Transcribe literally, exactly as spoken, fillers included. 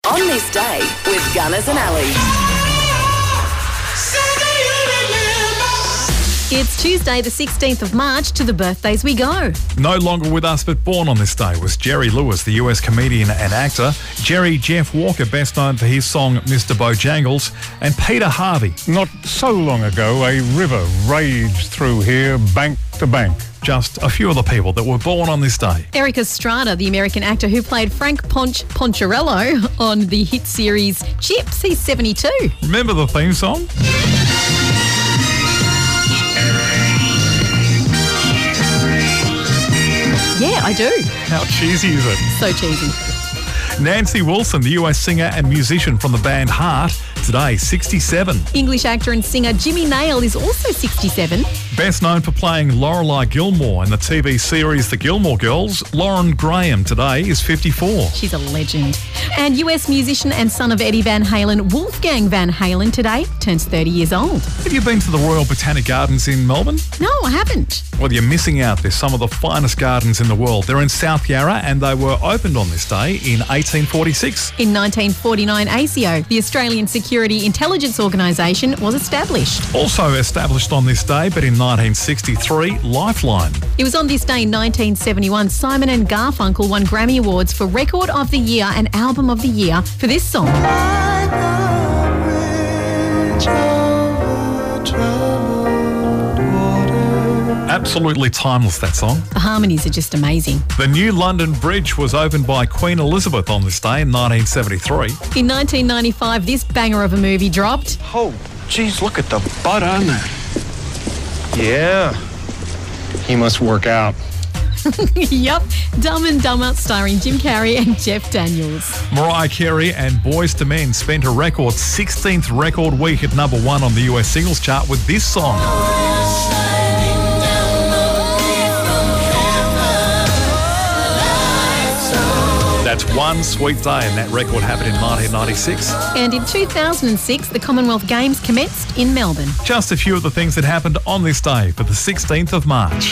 On This Day with Gunners and Ali. It's Tuesday, the sixteenth of March. To the birthdays we go. No longer with us, but born on this day was Jerry Lewis, the U S comedian and actor. Jerry Jeff Walker, best known for his song Mister Bojangles. And Peter Harvey. Not so long ago, a river raged through here, bank to bank. Just a few of the people that were born on this day. Erik Estrada, the American actor who played Frank Ponch Poncherello on the hit series Chips. He's seventy-two. Remember the theme song? Yeah, I do. How cheesy is it? So cheesy. Nancy Wilson, the U S singer and musician from the band Heart, today sixty-seven. English actor and singer Jimmy Nail is also sixty-seven. Best known for playing Lorelei Gilmore in the T V series The Gilmore Girls, Lauren Graham today is fifty-four. She's a legend. And U S musician and son of Eddie Van Halen, Wolfgang Van Halen, today turns thirty years old. Have you been to the Royal Botanic Gardens in Melbourne? No, I haven't. Well, you're missing out. They're some of the finest gardens in the world. They're in South Yarra and they were opened on this day in eighteen forty-six. In nineteen forty-nine, A C O, the Australian Security Intelligence Organisation, was established. Also established on this day, but in nineteen sixty-three, Lifeline. It was on this day in nineteen seventy-one, Simon and Garfunkel won Grammy Awards for Record of the Year and Album of the Year for this song. Absolutely timeless, that song. The harmonies are just amazing. The new London Bridge was opened by Queen Elizabeth on this day in nineteen seventy-three. In nineteen ninety-five, this banger of a movie dropped. Oh, geez, look at the butt on that. Yeah, he must work out. Yup, Dumb and Dumber, starring Jim Carrey and Jeff Daniels. Mariah Carey and Boyz two Men spent a record sixteenth record week at number one on the U S singles chart with this song. That's One Sweet Day, and that record happened in nineteen ninety-six. And in two thousand six, the Commonwealth Games commenced in Melbourne. Just a few of the things that happened on this day for the sixteenth of March.